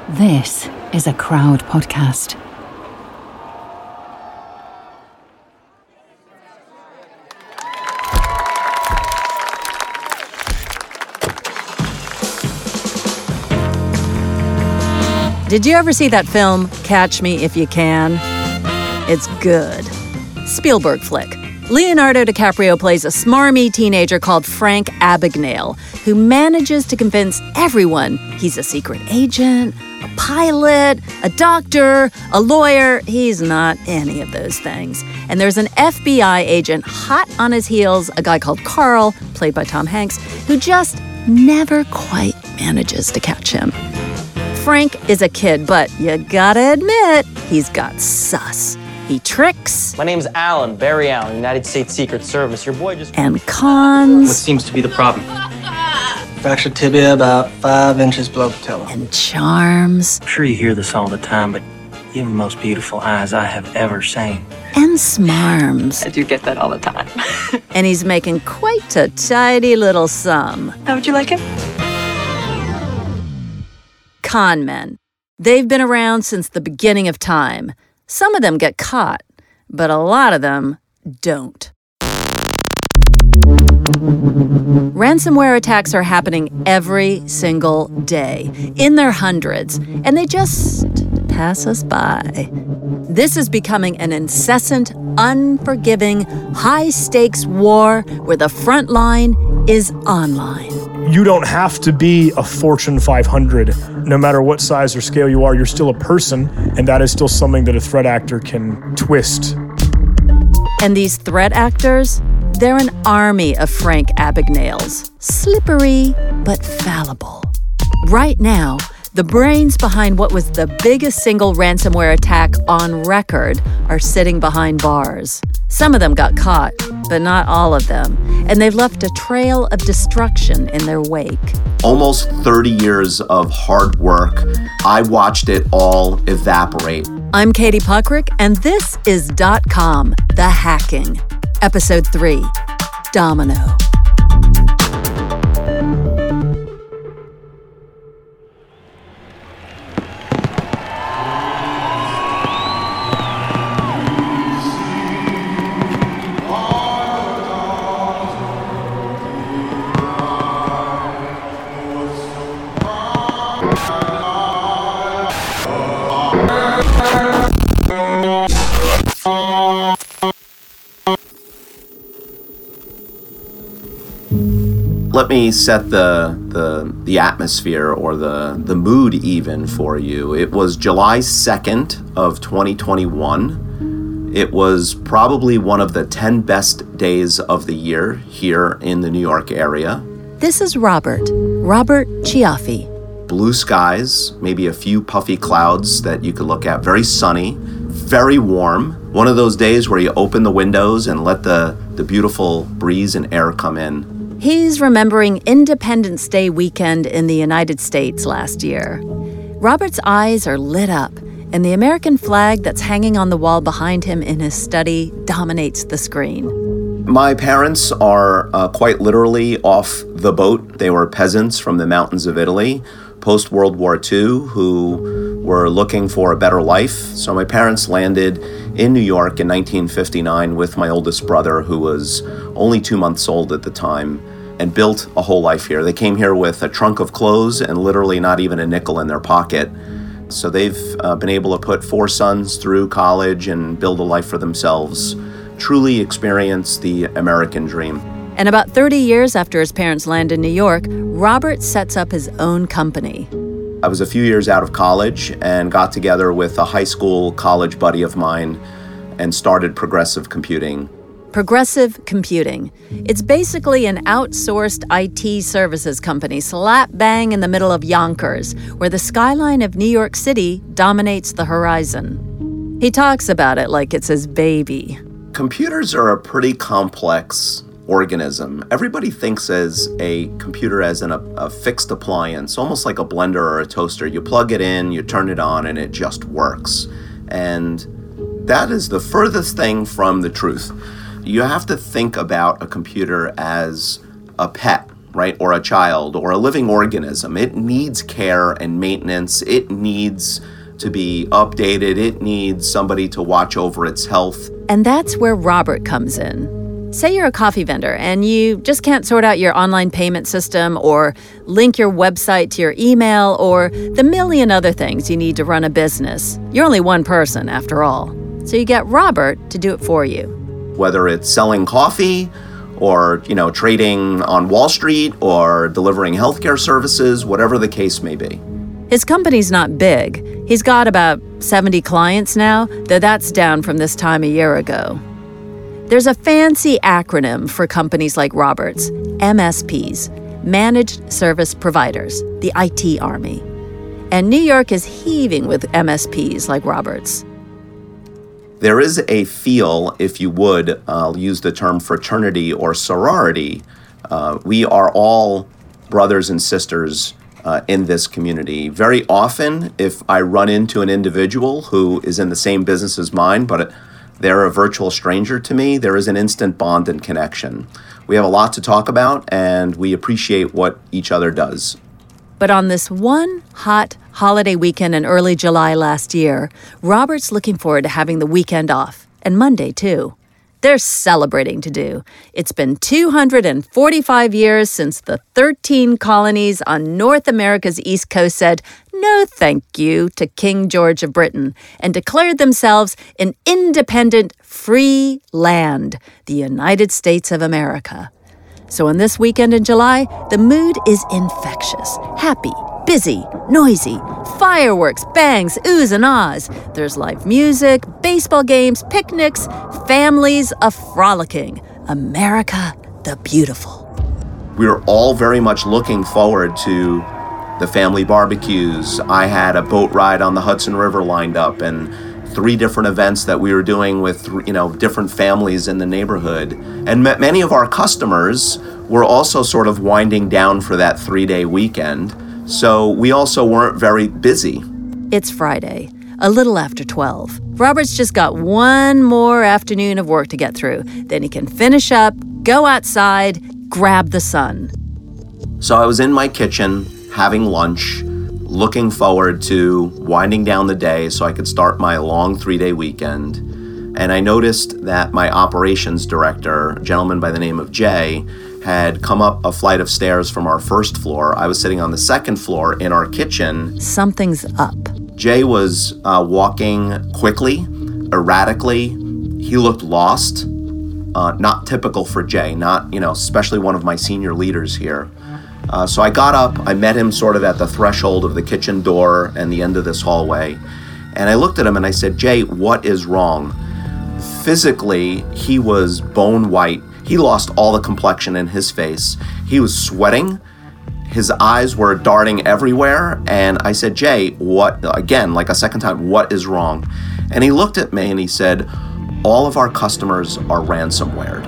This is a Crowd podcast. Did you ever see that film, Catch Me If You Can? It's good. Spielberg flick. Leonardo DiCaprio plays a smarmy teenager called Frank Abagnale, who manages to convince everyone he's a secret agent, a pilot, a doctor, a lawyer. He's not any of those things. And there's an FBI agent hot on his heels, a guy called Carl, played by Tom Hanks, who just never quite manages to catch him. Frank is a kid, but you gotta admit, he's got sus. He tricks. My name's Alan, Barry Allen, United States Secret Service. Your boy just... And cons. What seems to be the problem? Fractured tibia about 5 inches below patella. And charms. I'm sure you hear this all the time, but you have the most beautiful eyes I have ever seen. And smarms. I do get that all the time. And he's making quite a tidy little sum. How would you like him? Con men. They've been around since the beginning of time. Some of them get caught, but a lot of them don't. Ransomware attacks are happening every single day, in their hundreds, and they just pass us by. This is becoming an incessant, unforgiving, high-stakes war where the front line is online. You don't have to be a Fortune 500. No matter what size or scale you are, you're still a person, and that is still something that a threat actor can twist. And these threat actors, they're an army of Frank Abagnales. Slippery, but fallible. Right now, the brains behind what was the biggest single ransomware attack on record are sitting behind bars. Some of them got caught, but not all of them. And they've left a trail of destruction in their wake. Almost 30 years of hard work. I watched it all evaporate. I'm Katie Puckrick, and this is .com, The Hacking. Episode 3, Domino. Let me set the atmosphere or the mood even for you. It was July 2nd of 2021. It was probably one of the 10 best days of the year here in the New York area. This is Robert Chiaffi. Blue skies, maybe a few puffy clouds that you could look at. Very sunny, very warm. One of those days where you open the windows and let the beautiful breeze and air come in. He's remembering Independence Day weekend in the United States last year. Robert's eyes are lit up, and the American flag that's hanging on the wall behind him in his study dominates the screen. My parents are quite literally off the boat. They were peasants from the mountains of Italy, post-World War II, who were looking for a better life. So my parents landed in New York in 1959 with my oldest brother, who was only 2 months old at the time, and built a whole life here. They came here with a trunk of clothes and literally not even a nickel in their pocket. So they've been able to put 4 sons through college and build a life for themselves, truly experience the American dream. And about 30 years after his parents land in New York, Robert sets up his own company. I was a few years out of college and got together with a high school college buddy of mine and started Progressive Computing. Progressive Computing. It's basically an outsourced IT services company slap bang in the middle of Yonkers, where the skyline of New York City dominates the horizon. He talks about it like it's his baby. Computers are a pretty complex organism. Everybody thinks as a computer as a fixed appliance, almost like a blender or a toaster. You plug it in, you turn it on, and it just works. And that is the furthest thing from the truth. You have to think about a computer as a pet. right? Or a child or a living organism. It needs care and maintenance. It needs to be updated. It needs somebody to watch over its health. And that's where Robert comes in. Say you're a coffee vendor and you just can't sort out your online payment system or link your website to your email or the million other things you need to run a business. You're only one person, after all. So you get Robert to do it for you. Whether it's selling coffee or, trading on Wall Street or delivering healthcare services, whatever the case may be. His company's not big. He's got about 70 clients now, though that's down from this time a year ago. There's a fancy acronym for companies like Robert's, MSPs, Managed Service Providers, the IT Army. And New York is heaving with MSPs like Robert's. There is a feel, if you would, I'll use the term fraternity or sorority. We are all brothers and sisters in this community. Very often, if I run into an individual who is in the same business as mine, but they're a virtual stranger to me, there is an instant bond and connection. We have a lot to talk about, and we appreciate what each other does. But on this one hot holiday weekend in early July last year, Robert's looking forward to having the weekend off, and Monday too. There's celebrating to do. It's been 245 years since the 13 colonies on North America's East Coast said no thank you to King George of Britain and declared themselves an independent, free land, the United States of America. So on this weekend in July, the mood is infectious, happy, busy, noisy, fireworks, bangs, oohs and ahs. There's live music, baseball games, picnics, families a-frolicking. America the beautiful. We're all very much looking forward to the family barbecues. I had a boat ride on the Hudson River lined up and 3 different events that we were doing with, different families in the neighborhood. And many of our customers were also sort of winding down for that 3-day weekend. So we also weren't very busy. It's Friday, a little after 12. Robert's just got one more afternoon of work to get through. Then he can finish up, go outside, grab the sun. So I was in my kitchen having lunch, looking forward to winding down the day so I could start my long 3-day weekend. And I noticed that my operations director, a gentleman by the name of Jay, had come up a flight of stairs from our first floor. I was sitting on the second floor in our kitchen. Something's up. Jay was walking quickly, erratically. He looked lost. Not typical for Jay, not, especially one of my senior leaders here. So I got up, I met him sort of at the threshold of the kitchen door and the end of this hallway. And I looked at him and I said, Jay, what is wrong? Physically, he was bone white. He lost all the complexion in his face. He was sweating. His eyes were darting everywhere. And I said, Jay, what, again, like a second time, what is wrong? And he looked at me and he said, all of our customers are ransomwared.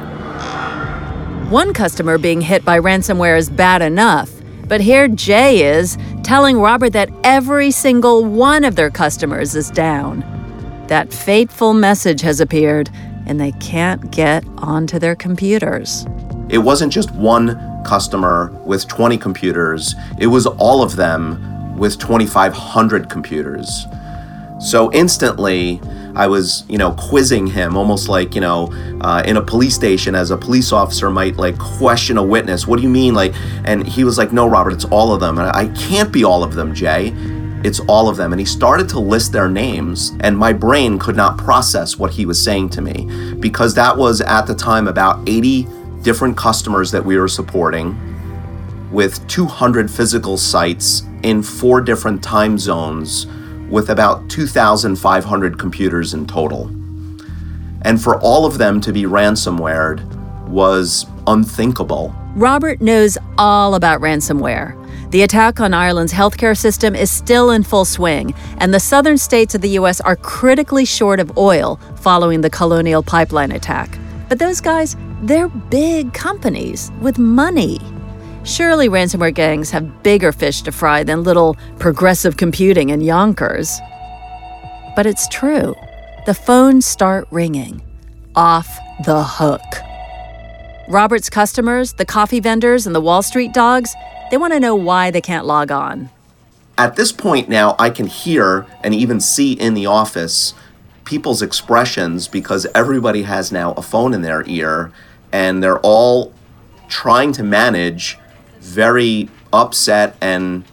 One customer being hit by ransomware is bad enough, but here Jay is telling Robert that every single one of their customers is down. That fateful message has appeared, and they can't get onto their computers. It wasn't just one customer with 20 computers. It was all of them with 2,500 computers. So instantly, I was, quizzing him, almost like, in a police station as a police officer might, question a witness. What do you mean? And he was like, no, Robert, it's all of them. And I can't be all of them, Jay. It's all of them. And he started to list their names, and my brain could not process what he was saying to me, because that was, at the time, about 80 different customers that we were supporting with 200 physical sites in 4 different time zones, with about 2,500 computers in total. And for all of them to be ransomwared was unthinkable. Robert knows all about ransomware. The attack on Ireland's healthcare system is still in full swing, and the southern states of the U.S. are critically short of oil following the Colonial Pipeline attack. But those guys, they're big companies with money. Surely ransomware gangs have bigger fish to fry than little Progressive Computing in Yonkers. But it's true. The phones start ringing. Off the hook. Robert's customers, the coffee vendors, and the Wall Street dogs, they want to know why they can't log on. At this point now, I can hear and even see in the office people's expressions because everybody has now a phone in their ear and they're all trying to manage very upset and,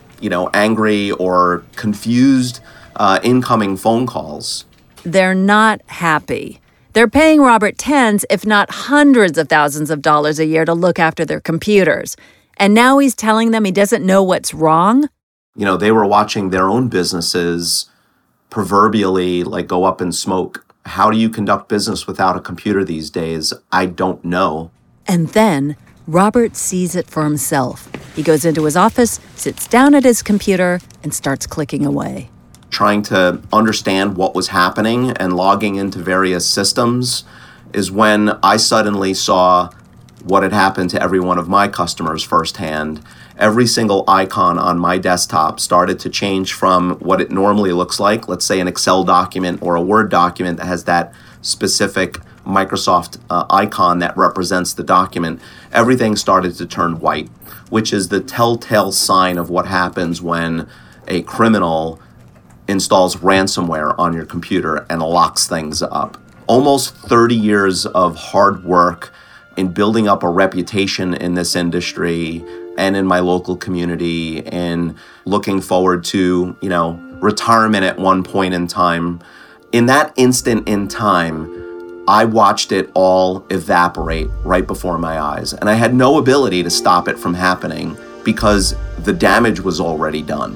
angry or confused incoming phone calls. They're not happy. They're paying Robert tens, if not hundreds of thousands of dollars a year to look after their computers. And now he's telling them he doesn't know what's wrong? They were watching their own businesses proverbially go up in smoke. How do you conduct business without a computer these days? I don't know. And then Robert sees it for himself. He goes into his office, sits down at his computer, and starts clicking away. Trying to understand what was happening and logging into various systems is when I suddenly saw what had happened to every one of my customers firsthand. Every single icon on my desktop started to change from what it normally looks like, let's say an Excel document or a Word document that has that specific Microsoft icon that represents the document. Everything started to turn white, which is the telltale sign of what happens when a criminal installs ransomware on your computer and locks things up. Almost 30 years of hard work in building up a reputation in this industry and in my local community and looking forward to, retirement at one point in time. In that instant in time, I watched it all evaporate right before my eyes. And I had no ability to stop it from happening because the damage was already done.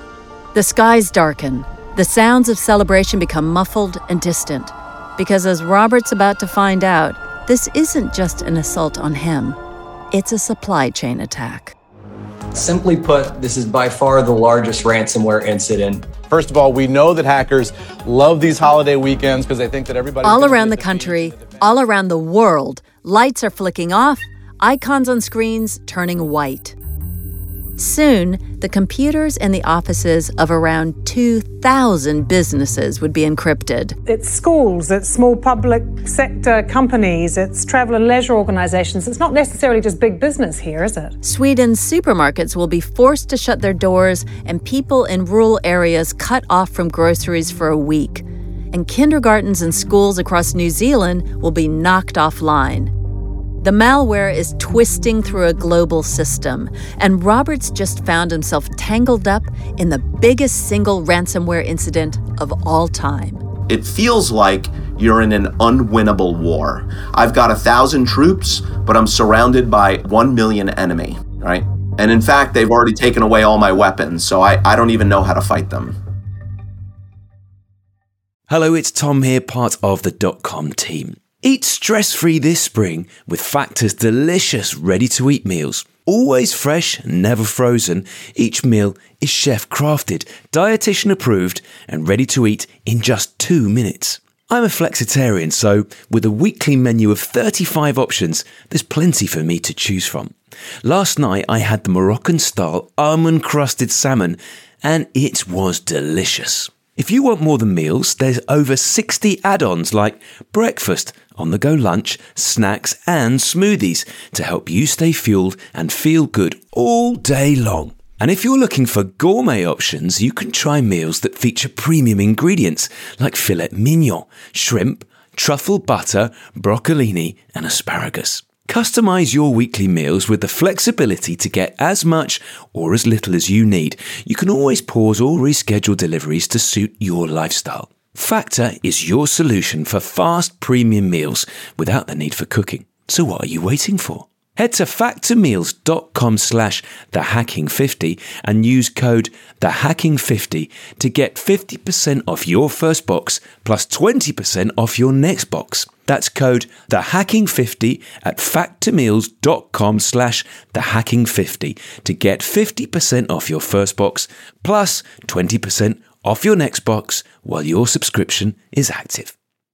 The skies darken. The sounds of celebration become muffled and distant. Because as Robert's about to find out, this isn't just an assault on him. It's a supply chain attack. Simply put, this is by far the largest ransomware incident. First of all, we know that hackers love these holiday weekends because they think that everybody... All around the country, all around the world, lights are flicking off, icons on screens turning white. Soon, the computers in the offices of around 2,000 businesses would be encrypted. It's schools, it's small public sector companies, it's travel and leisure organizations. It's not necessarily just big business here, is it? Sweden's supermarkets will be forced to shut their doors and people in rural areas cut off from groceries for a week. And kindergartens and schools across New Zealand will be knocked offline. The malware is twisting through a global system, and Roberts just found himself tangled up in the biggest single ransomware incident of all time. It feels like you're in an unwinnable war. I've got 1,000 troops, but I'm surrounded by 1 million enemy, right? And in fact, they've already taken away all my weapons, so I don't even know how to fight them. Hello, it's Tom here, part of the .com team. Eat stress-free this spring with Factor's delicious ready-to-eat meals. Always fresh, never frozen, each meal is chef-crafted, dietitian-approved, and ready to eat in just 2 minutes. I'm a flexitarian, so with a weekly menu of 35 options, there's plenty for me to choose from. Last night, I had the Moroccan-style almond-crusted salmon, and it was delicious. If you want more than meals, there's over 60 add-ons like breakfast, on-the-go lunch, snacks and smoothies to help you stay fueled and feel good all day long. And if you're looking for gourmet options, you can try meals that feature premium ingredients like filet mignon, shrimp, truffle butter, broccolini and asparagus. Customize your weekly meals with the flexibility to get as much or as little as you need. You can always pause or reschedule deliveries to suit your lifestyle. Factor is your solution for fast premium meals without the need for cooking. So what are you waiting for? Head to factormeals.com/thehacking50 and use code thehacking50 to get 50% off your first box plus 20% off your next box. That's code thehacking50 at factormeals.com/thehacking50 to get 50% off your first box plus 20% off your next box while your subscription is active.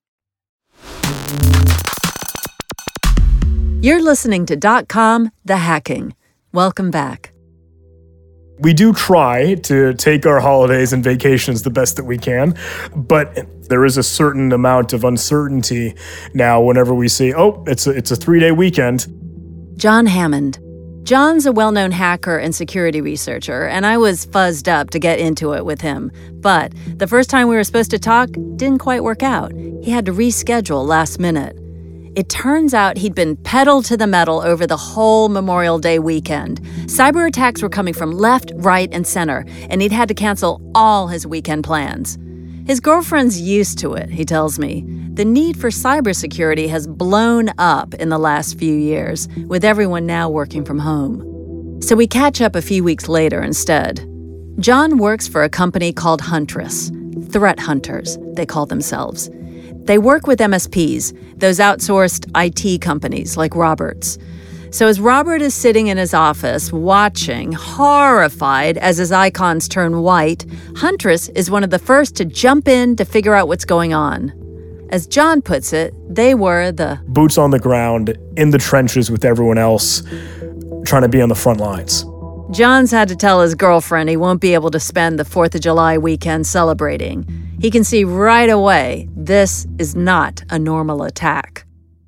You're listening to .com, The Hacking. Welcome back. We do try to take our holidays and vacations the best that we can, but there is a certain amount of uncertainty now whenever we say, oh, it's a 3-day weekend. John Hammond. John's a well-known hacker and security researcher, and I was fuzzed up to get into it with him. But the first time we were supposed to talk didn't quite work out. He had to reschedule last minute. It turns out he'd been pedal to the metal over the whole Memorial Day weekend. Cyber attacks were coming from left, right, and center, and he'd had to cancel all his weekend plans. His girlfriend's used to it, he tells me. The need for cybersecurity has blown up in the last few years, with everyone now working from home. So we catch up a few weeks later instead. John works for a company called Huntress. Threat hunters, they call themselves. They work with MSPs, those outsourced IT companies like Robert's. So as Robert is sitting in his office, watching, horrified as his icons turn white, Huntress is one of the first to jump in to figure out what's going on. As John puts it, they were the boots on the ground, in the trenches with everyone else, trying to be on the front lines. John's had to tell his girlfriend he won't be able to spend the 4th of July weekend celebrating. He can see right away this is not a normal attack.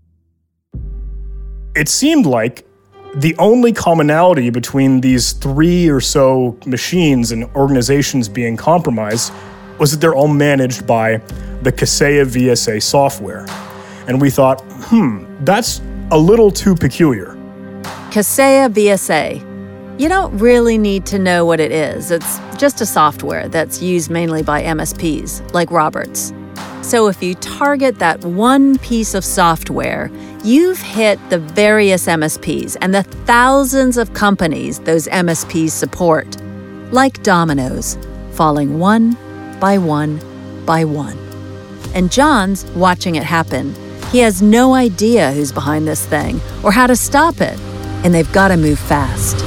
It seemed like the only commonality between these 3 or so machines and organizations being compromised was that they're all managed by the Kaseya VSA software. And we thought, that's a little too peculiar. Kaseya VSA. You don't really need to know what it is. It's just a software that's used mainly by MSPs, like Roberts. So if you target that one piece of software, you've hit the various MSPs and the thousands of companies those MSPs support, like dominoes, falling one by one by one. And John's watching it happen. He has no idea who's behind this thing or how to stop it, and they've got to move fast.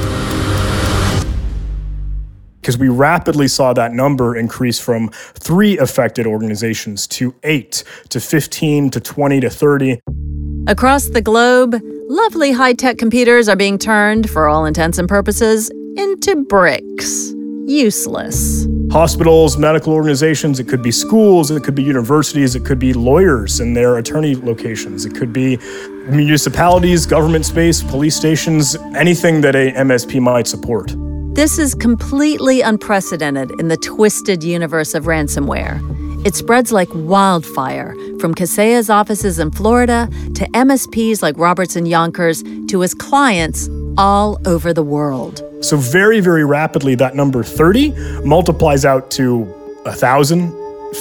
Because we rapidly saw that number increase from 3 affected organizations to 8 to 15 to 20 to 30. Across the globe, lovely high-tech computers are being turned, for all intents and purposes, into bricks. Useless. Hospitals, medical organizations, it could be schools, it could be universities, it could be lawyers and their attorney locations, it could be municipalities, government space, police stations, anything that a MSP might support. This is completely unprecedented in the twisted universe of ransomware. It spreads like wildfire, from Kaseya's offices in Florida to MSPs like Roberts and Yonkers to his clients all over the world. So very, very rapidly, that number 30 multiplies out to 1,000,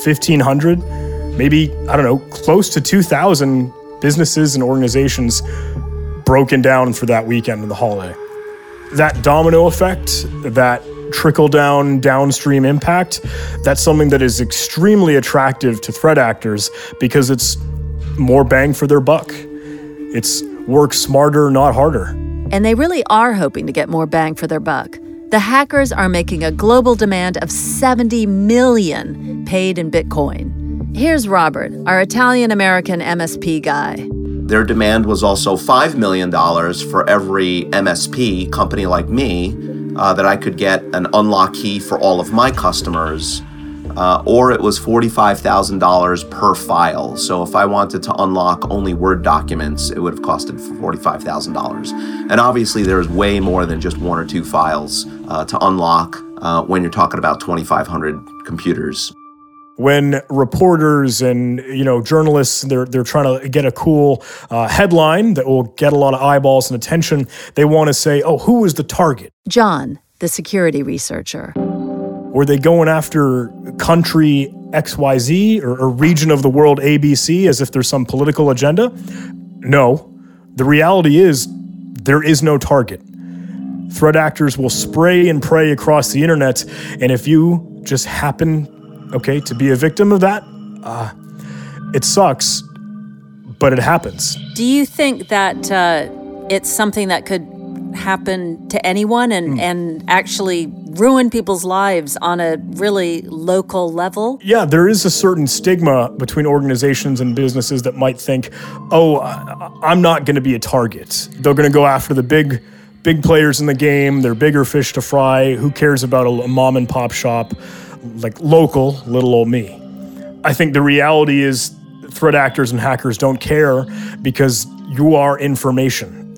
1,500, maybe, close to 2,000 businesses and organizations broken down for that weekend and the holiday. That domino effect, that trickle-down, downstream impact, that's something that is extremely attractive to threat actors because it's more bang for their buck. It's work smarter, not harder. And they really are hoping to get more bang for their buck. The hackers are making a global demand of 70 million paid in Bitcoin. Here's Robert, our Italian-American MSP guy. Their demand was also $5 million for every MSP company like me that I could get an unlock key for all of my customers, or it was $45,000 per file. So if I wanted to unlock only Word documents, it would have costed $45,000. And obviously there's way more than just 1 or 2 files to unlock when you're talking about 2,500 computers. When reporters and journalists, they're trying to get a cool headline that will get a lot of eyeballs and attention, they want to say, who was the target? John, the security researcher. Were they going after country XYZ or region of the world ABC as if there's some political agenda? No. The reality is there is no target. Threat actors will spray and pray across the internet, and if you just happen to be a victim of that, it sucks, but it happens. Do you think that it's something that could happen to anyone and actually ruin people's lives on a really local level? Yeah, there is a certain stigma between organizations and businesses that might think, I'm not going to be a target. They're going to go after the big players in the game. They're bigger fish to fry. Who cares about a mom and pop shop? Like local, little old me. I think the reality is threat actors and hackers don't care because you are information.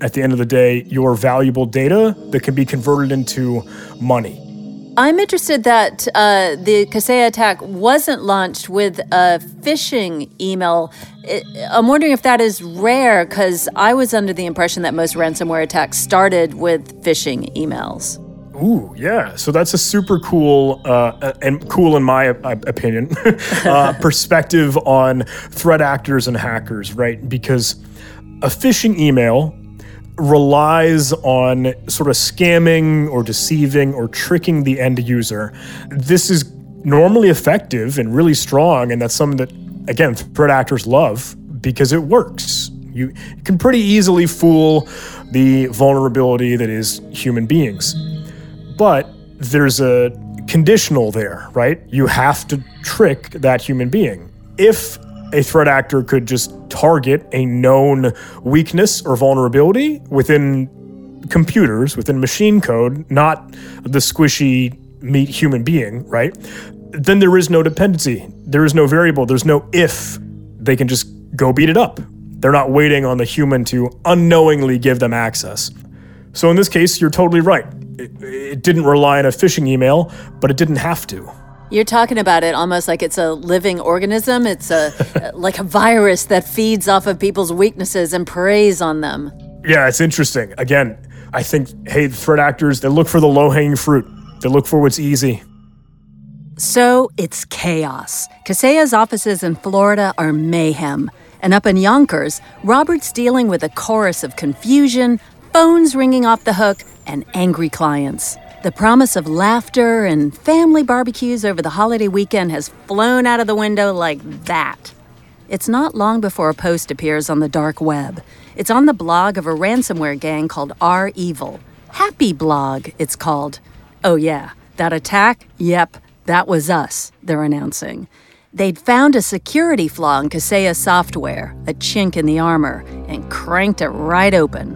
at the end of the day, your valuable data that can be converted into money. I'm interested that the Kaseya attack wasn't launched with a phishing email. I'm wondering if that is rare, because I was under the impression that most ransomware attacks started with phishing emails. Ooh, yeah. So that's a super cool, and cool in my opinion, perspective on threat actors and hackers, right? Because a phishing email relies on sort of scamming or deceiving or tricking the end user. This is normally effective and really strong, and that's something that, again, threat actors love because it works. You can pretty easily fool the vulnerability that is human beings. But there's a conditional there, right? You have to trick that human being. If a threat actor could just target a known weakness or vulnerability within computers, within machine code, not the squishy meat human being, right? Then there is no dependency. There is no variable. There's no if. They can just go beat it up. They're not waiting on the human to unknowingly give them access. So in this case, you're totally right. It didn't rely on a phishing email, but it didn't have to. You're talking about it almost like it's a living organism. It's like a virus that feeds off of people's weaknesses and preys on them. Yeah, it's interesting. Again, I think, hey, threat actors, they look for the low-hanging fruit. They look for what's easy. So it's chaos. Kaseya's offices in Florida are mayhem. And up in Yonkers, Robert's dealing with a chorus of confusion, phones ringing off the hook, and angry clients. The promise of laughter and family barbecues over the holiday weekend has flown out of the window like that. It's not long before a post appears on the dark web. It's on the blog of a ransomware gang called REvil. Happy Blog, it's called. Oh yeah, that attack? Yep, that was us, they're announcing. They'd found a security flaw in Kaseya software, a chink in the armor, and cranked it right open.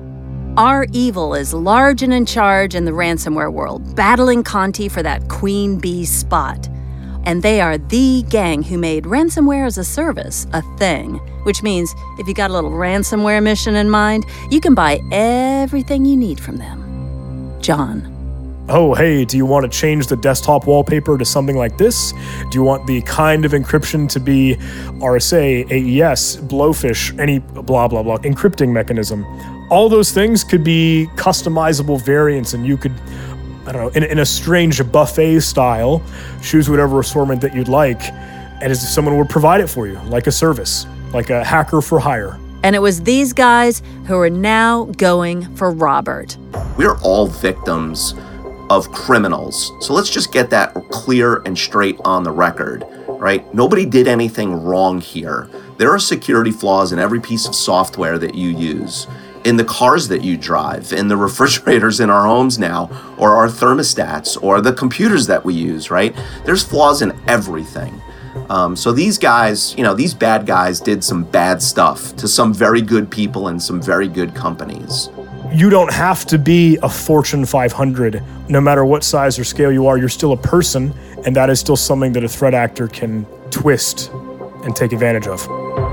REvil is large and in charge in the ransomware world, battling Conti for that queen bee spot. And they are the gang who made ransomware as a service a thing, which means if you got a little ransomware mission in mind, you can buy everything you need from them. John. Oh, hey, do you want to change the desktop wallpaper to something like this? Do you want the kind of encryption to be RSA, AES, Blowfish, any blah, blah, blah, encrypting mechanism? All those things could be customizable variants, and you could, I don't know, in a strange buffet style, choose whatever assortment that you'd like, and as if someone would provide it for you, like a service, like a hacker for hire. And it was these guys who are now going for Robert. We're all victims of criminals. So let's just get that clear and straight on the record, right? Nobody did anything wrong here. There are security flaws in every piece of software that you use, in the cars that you drive, in the refrigerators in our homes now, or our thermostats, or the computers that we use, right? There's flaws in everything. So these guys, these bad guys did some bad stuff to some very good people and some very good companies. You don't have to be a Fortune 500. No matter what size or scale you are, you're still a person, and that is still something that a threat actor can twist and take advantage of.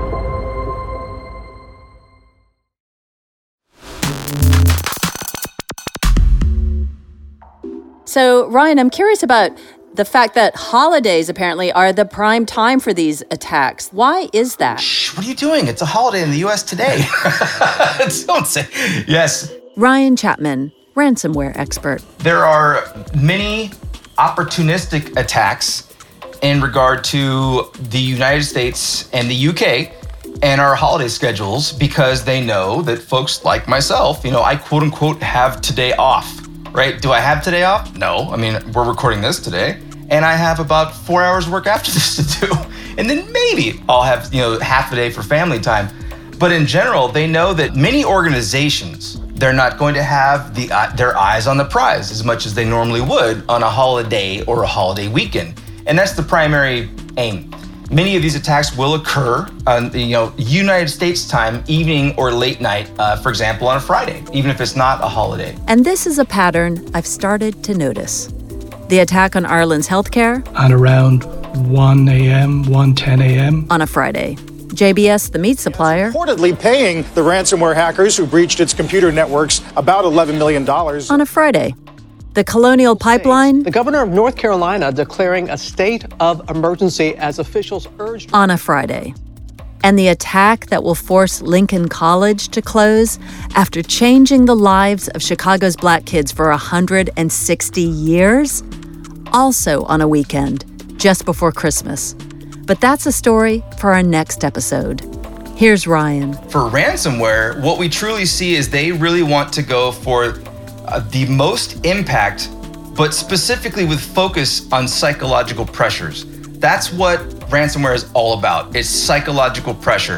So, Ryan, I'm curious about the fact that holidays apparently are the prime time for these attacks. Why is that? Shh, what are you doing? It's a holiday in the U.S. today. Don't say. Yes. Ryan Chapman, ransomware expert. There are many opportunistic attacks in regard to the United States and the UK and our holiday schedules because they know that folks like myself, I quote unquote have today off. Right? Do I have today off? No. I mean, we're recording this today, and I have about 4 hours work after this to do. And then maybe I'll have, half a day for family time. But in general, they know that many organizations, they're not going to have their eyes on the prize as much as they normally would on a holiday or a holiday weekend. And that's the primary aim. Many of these attacks will occur on United States time, evening or late night, for example, on a Friday, even if it's not a holiday. And this is a pattern I've started to notice. The attack on Ireland's healthcare. At around 1 a.m., 1:10 a.m. On a Friday. JBS, the meat supplier, reportedly paying the ransomware hackers who breached its computer networks about $11 million. On a Friday. The Colonial Pipeline. The governor of North Carolina declaring a state of emergency as officials urged. On a Friday. And the attack that will force Lincoln College to close after changing the lives of Chicago's black kids for 160 years. Also on a weekend, just before Christmas. But that's a story for our next episode. Here's Ryan. For ransomware, what we truly see is they really want to go for the most impact, but specifically with focus on psychological pressures. That's what ransomware is all about. It's psychological pressure,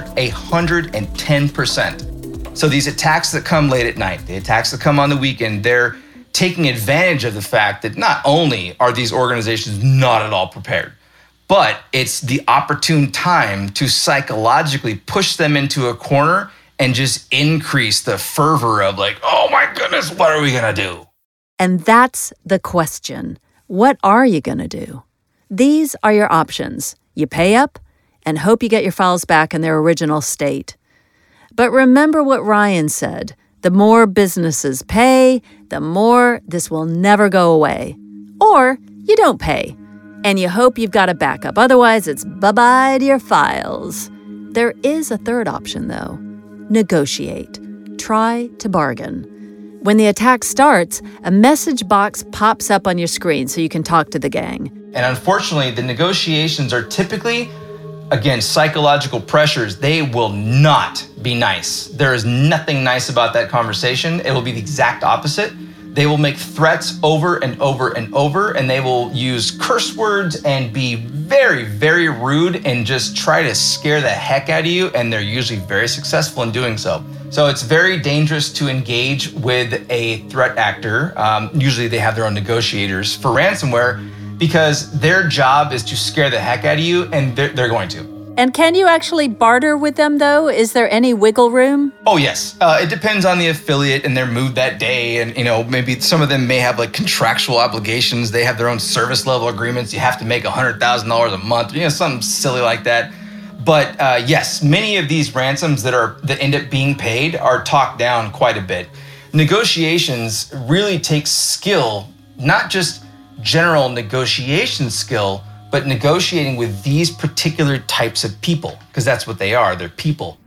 110%. So these attacks that come late at night, the attacks that come on the weekend, they're taking advantage of the fact that not only are these organizations not at all prepared, but it's the opportune time to psychologically push them into a corner and just increase the fervor of like, oh my goodness, what are we gonna do? And that's the question. What are you gonna do? These are your options. You pay up and hope you get your files back in their original state. But remember what Ryan said. The more businesses pay, the more this will never go away. Or you don't pay, and you hope you've got a backup. Otherwise, it's bye-bye to your files. There is a third option, though. Negotiate. Try to bargain. When the attack starts, a message box pops up on your screen so you can talk to the gang. And unfortunately, the negotiations are typically, again, psychological pressures. They will not be nice. There is nothing nice about that conversation. It will be the exact opposite. They will make threats over and over and over, and they will use curse words and be very, very rude and just try to scare the heck out of you, and they're usually very successful in doing so. So it's very dangerous to engage with a threat actor. Usually they have their own negotiators for ransomware because their job is to scare the heck out of you, and they're going to. And can you actually barter with them, though? Is there any wiggle room? Oh, yes. It depends on the affiliate and their mood that day. And, maybe some of them may have like contractual obligations. They have their own service level agreements. You have to make $100,000 a month, something silly like that. But yes, many of these ransoms that end up being paid are talked down quite a bit. Negotiations really take skill, not just general negotiation skill, but negotiating with these particular types of people, because that's what they are, they're people.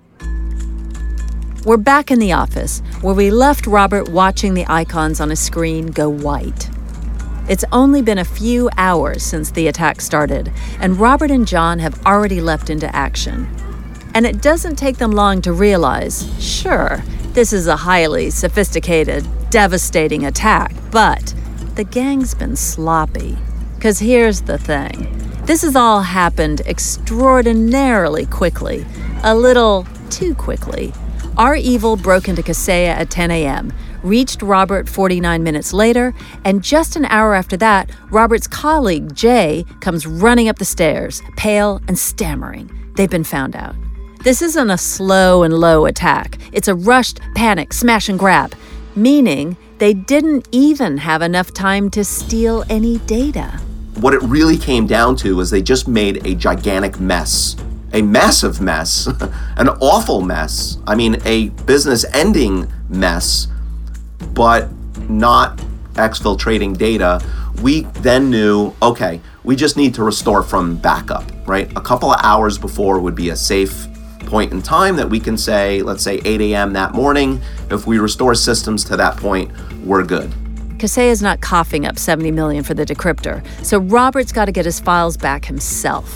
We're back in the office, where we left Robert watching the icons on a screen go white. It's only been a few hours since the attack started, and Robert and John have already leapt into action. And it doesn't take them long to realize, sure, this is a highly sophisticated, devastating attack, but the gang's been sloppy. Because here's the thing. This has all happened extraordinarily quickly. A little too quickly. Our evil broke into Kaseya at 10 a.m., reached Robert 49 minutes later, and just an hour after that, Robert's colleague, Jay, comes running up the stairs, pale and stammering. They've been found out. This isn't a slow and low attack. It's a rushed, panic, smash and grab, meaning they didn't even have enough time to steal any data. What it really came down to is they just made a gigantic mess, a massive mess, an awful mess. I mean, a business-ending mess, but not exfiltrating data. We then knew, okay, we just need to restore from backup, right? A couple of hours before would be a safe point in time that we can say, let's say 8 a.m. that morning. If we restore systems to that point, we're good. Kaseya's not coughing up $70 million for the decryptor, so Robert's got to get his files back himself.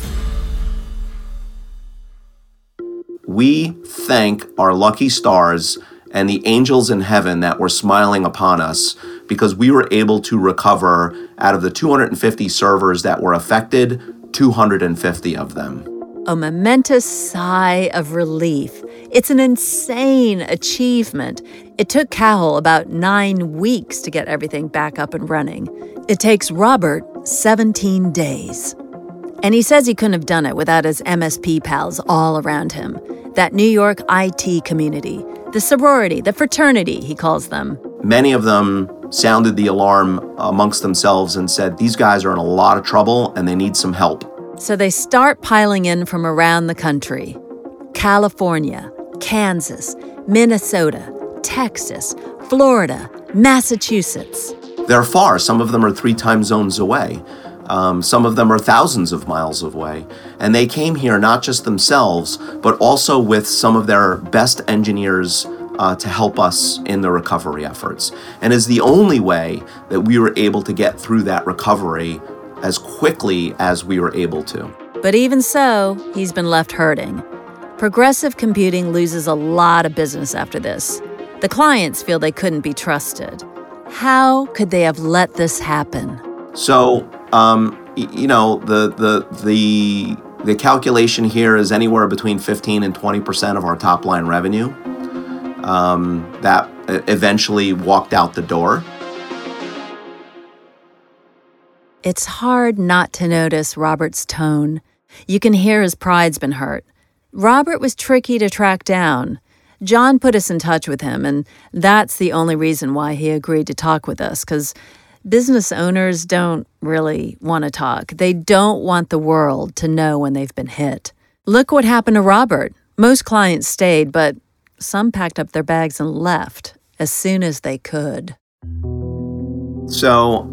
We thank our lucky stars and the angels in heaven that were smiling upon us because we were able to recover out of the 250 servers that were affected, 250 of them. A momentous sigh of relief. It's an insane achievement. It took Cahal about 9 weeks to get everything back up and running. It takes Robert 17 days. And he says he couldn't have done it without his MSP pals all around him. That New York IT community, the sorority, the fraternity, he calls them. Many of them sounded the alarm amongst themselves and said, these guys are in a lot of trouble and they need some help. So they start piling in from around the country. California, Kansas, Minnesota, Texas, Florida, Massachusetts. They're far. Some of them are 3 time zones away. Some of them are thousands of miles away. And they came here not just themselves, but also with some of their best engineers to help us in the recovery efforts. And is the only way that we were able to get through that recovery as quickly as we were able to. But even so, he's been left hurting. Progressive Computing loses a lot of business after this. The clients feel they couldn't be trusted. How could they have let this happen? So, the calculation here is anywhere between 15 and 20% of our top line revenue that eventually walked out the door. It's hard not to notice Robert's tone. You can hear his pride's been hurt. Robert was tricky to track down. John put us in touch with him, and that's the only reason why he agreed to talk with us, because business owners don't really want to talk. They don't want the world to know when they've been hit. Look what happened to Robert. Most clients stayed, but some packed up their bags and left as soon as they could. So,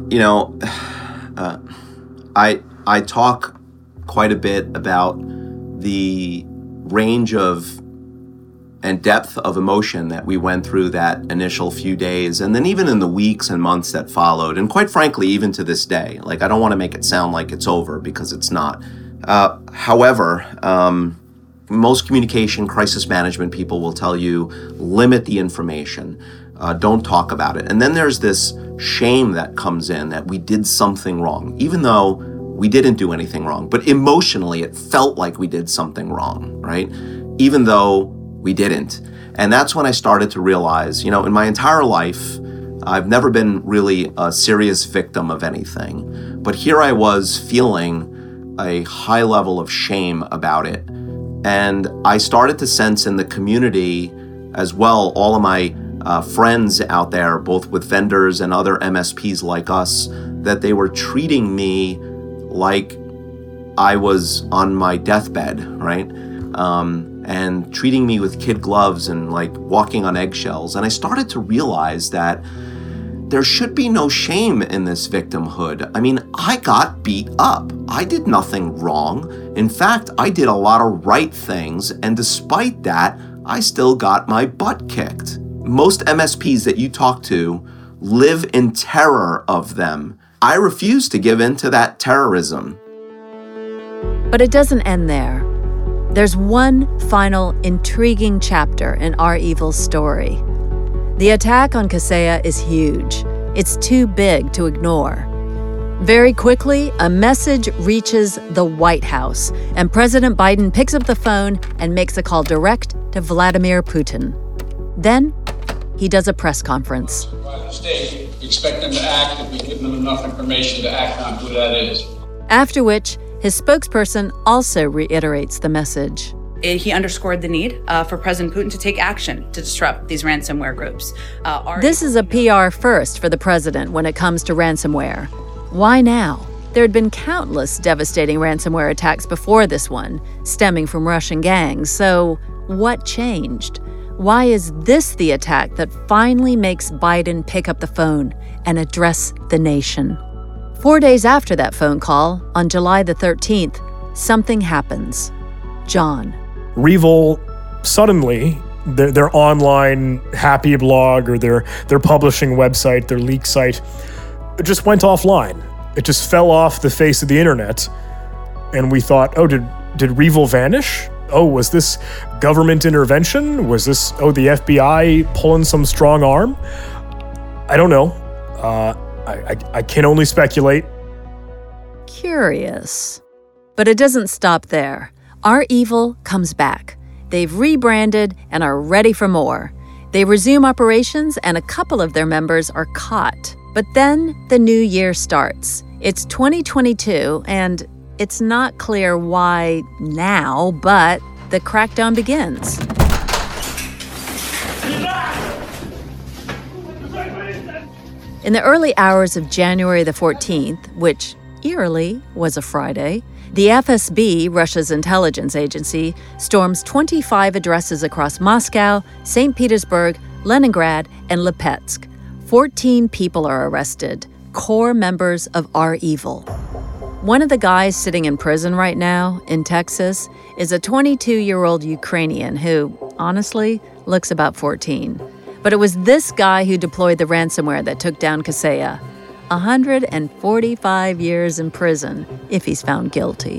I talk quite a bit about the range of and depth of emotion that we went through that initial few days, and then even in the weeks and months that followed, and quite frankly, even to this day. Like, I don't want to make it sound like it's over, because it's not. However, most communication crisis management people will tell you, limit the information, don't talk about it. And then there's this shame that comes in that we did something wrong, even though we didn't do anything wrong. But emotionally, it felt like we did something wrong, right? Even though we didn't. And that's when I started to realize, in my entire life, I've never been really a serious victim of anything. But here I was feeling a high level of shame about it. And I started to sense in the community as well, all of my friends out there, both with vendors and other MSPs like us, that they were treating me like I was on my deathbed, right? And treating me with kid gloves and like walking on eggshells. And I started to realize that there should be no shame in this victimhood. I mean, I got beat up. I did nothing wrong. In fact, I did a lot of right things. And despite that, I still got my butt kicked. Most MSPs that you talk to live in terror of them. I refuse to give in to that terrorism. But it doesn't end there. There's one final intriguing chapter in REvil's story. The attack on Kaseya is huge. It's too big to ignore. Very quickly, a message reaches the White House, and President Biden picks up the phone and makes a call direct to Vladimir Putin. Then, he does a press conference. We expect them to act if we give them enough information to act on who that is. After which, his spokesperson also reiterates the message. He underscored the need for President Putin to take action to disrupt these ransomware groups. This is a PR first for the president when it comes to ransomware. Why now? There had been countless devastating ransomware attacks before this one, stemming from Russian gangs. So what changed? Why is this the attack that finally makes Biden pick up the phone and address the nation? 4 days after that phone call, on July the 13th, something happens. John. REvil, suddenly, their online happy blog or their publishing website, their leak site, it just went offline. It just fell off the face of the internet. And we thought, oh, did REvil vanish? Oh, was this government intervention? Was this, the FBI pulling some strong arm? I don't know. I can only speculate. Curious. But it doesn't stop there. REvil comes back. They've rebranded and are ready for more. They resume operations and a couple of their members are caught. But then the new year starts. It's 2022 and it's not clear why now, but the crackdown begins. In the early hours of January the 14th, which eerily, was a Friday. The FSB, Russia's intelligence agency, storms 25 addresses across Moscow, St. Petersburg, Leningrad, and Lipetsk. 14 people are arrested, core members of our evil. One of the guys sitting in prison right now in Texas is a 22-year-old Ukrainian who, honestly, looks about 14. But it was this guy who deployed the ransomware that took down Kaseya. 145 years in prison if he's found guilty.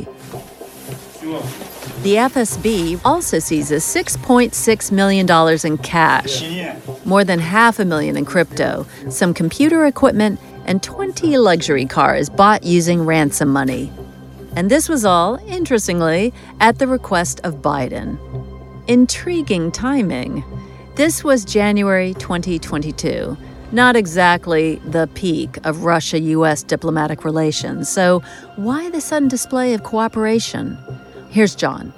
The FSB also seizes $6.6 million in cash, more than $500,000 in crypto, some computer equipment, and 20 luxury cars bought using ransom money. And this was all, interestingly, at the request of Biden. Intriguing timing. This was January 2022. Not exactly the peak of Russia-U.S. diplomatic relations. So why the sudden display of cooperation? Here's John.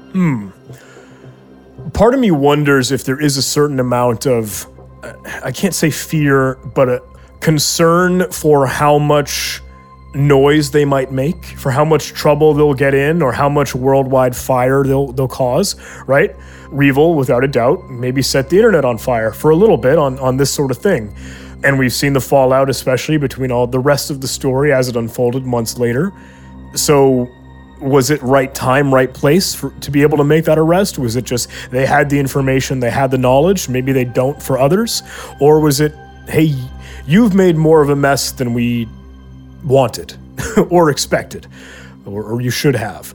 Part of me wonders if there is a certain amount of, I can't say fear, but a concern for how much noise they might make, for how much trouble they'll get in, or how much worldwide fire they'll cause, right? REvil, without a doubt, maybe set the internet on fire for a little bit on this sort of thing. And we've seen the fallout, especially between all the rest of the story as it unfolded months later. So was it right time, right place to be able to make that arrest? Was it just they had the information, they had the knowledge, maybe they don't for others? Or was it, hey, you've made more of a mess than we wanted or expected, or you should have?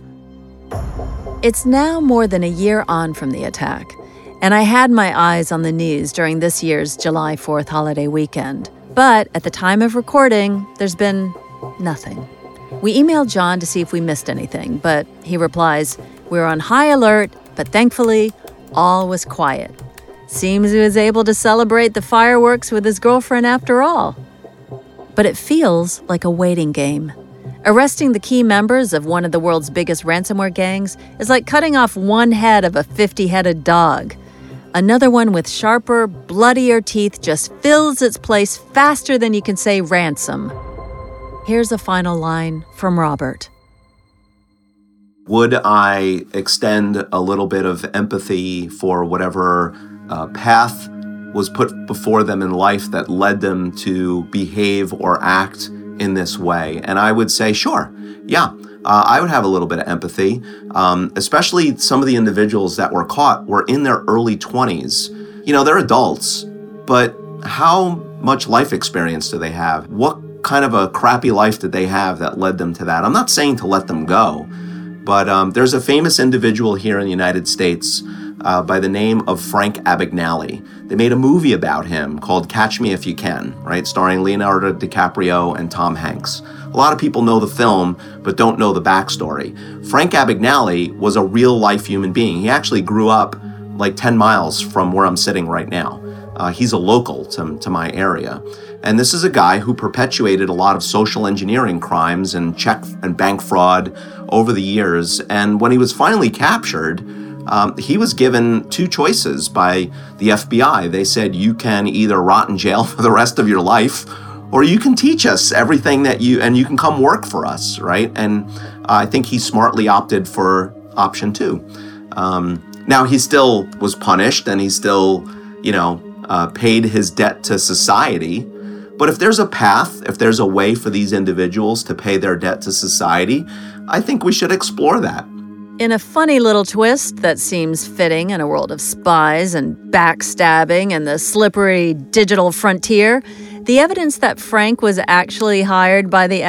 It's now more than a year on from the attack, and I had my eyes on the news during this year's July 4th holiday weekend. But at the time of recording, there's been nothing. We emailed John to see if we missed anything, but he replies, "We're on high alert, but thankfully, all was quiet. Seems he was able to celebrate the fireworks with his girlfriend after all." But it feels like a waiting game. Arresting the key members of one of the world's biggest ransomware gangs is like cutting off one head of a 50-headed dog. Another one with sharper, bloodier teeth just fills its place faster than you can say ransom. Here's a final line from Robert. Would I extend a little bit of empathy for whatever path was put before them in life that led them to behave or act in this way? And I would say, sure, yeah, I would have a little bit of empathy, especially some of the individuals that were caught were in their early 20s. You know, they're adults, but how much life experience do they have? What kind of a crappy life did they have that led them to that? I'm not saying to let them go, but there's a famous individual here in the United States by the name of Frank Abagnale. They made a movie about him called Catch Me If You Can, right, starring Leonardo DiCaprio and Tom Hanks. A lot of people know the film, but don't know the backstory. Frank Abagnale was a real-life human being. He actually grew up like 10 miles from where I'm sitting right now. He's a local to my area. And this is a guy who perpetuated a lot of social engineering crimes and check and bank fraud over the years. And when he was finally captured, he was given two choices by the FBI. They said, you can either rot in jail for the rest of your life, or you can teach us everything that you can come work for us, right? And I think he smartly opted for option two. Now, he still was punished, and he still, paid his debt to society. But if there's a path, if there's a way for these individuals to pay their debt to society, I think we should explore that. In a funny little twist that seems fitting in a world of spies and backstabbing and the slippery digital frontier, the evidence that Frank was actually hired by the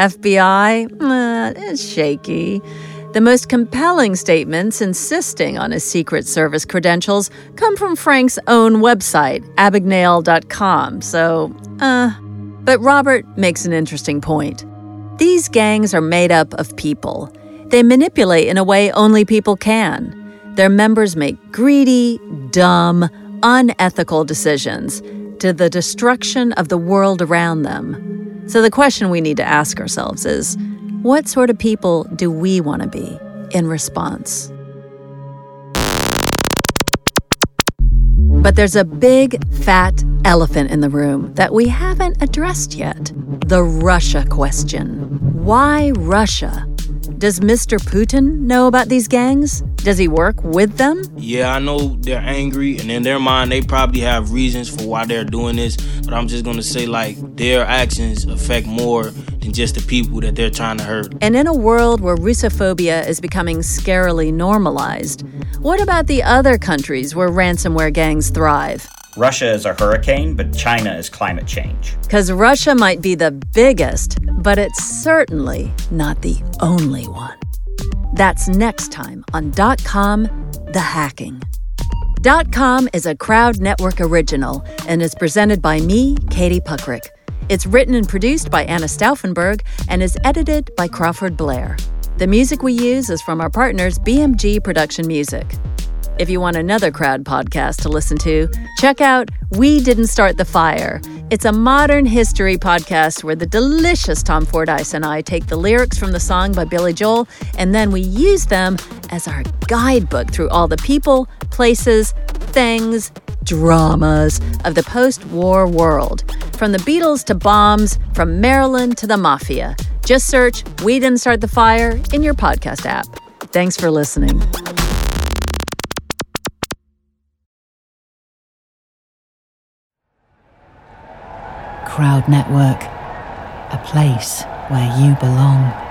FBI is shaky. The most compelling statements insisting on his Secret Service credentials come from Frank's own website, abagnale.com, But Robert makes an interesting point. These gangs are made up of people. They manipulate in a way only people can. Their members make greedy, dumb, unethical decisions to the destruction of the world around them. So the question we need to ask ourselves is, what sort of people do we want to be in response? But there's a big, fat elephant in the room that we haven't addressed yet. The Russia question. Why Russia? Does Mr. Putin know about these gangs? Does he work with them? Yeah, I know they're angry, and in their mind, they probably have reasons for why they're doing this, but I'm just gonna say, their actions affect more than just the people that they're trying to hurt. And in a world where Russophobia is becoming scarily normalized, what about the other countries where ransomware gangs thrive? Russia is a hurricane, but China is climate change. Because Russia might be the biggest, but it's certainly not the only one. That's next time on .com, The Hacking. .com is a Crowd Network original and is presented by me, Katie Puckrick. It's written and produced by Anna Stauffenberg and is edited by Crawford Blair. The music we use is from our partners BMG Production Music. If you want another Crowd podcast to listen to, check out We Didn't Start the Fire. It's a modern history podcast where the delicious Tom Fordyce and I take the lyrics from the song by Billy Joel, and then we use them as our guidebook through all the people, places, things, dramas of the post-war world. From the Beatles to bombs, from Maryland to the Mafia. Just search We Didn't Start the Fire in your podcast app. Thanks for listening. Crowd Network, a place where you belong.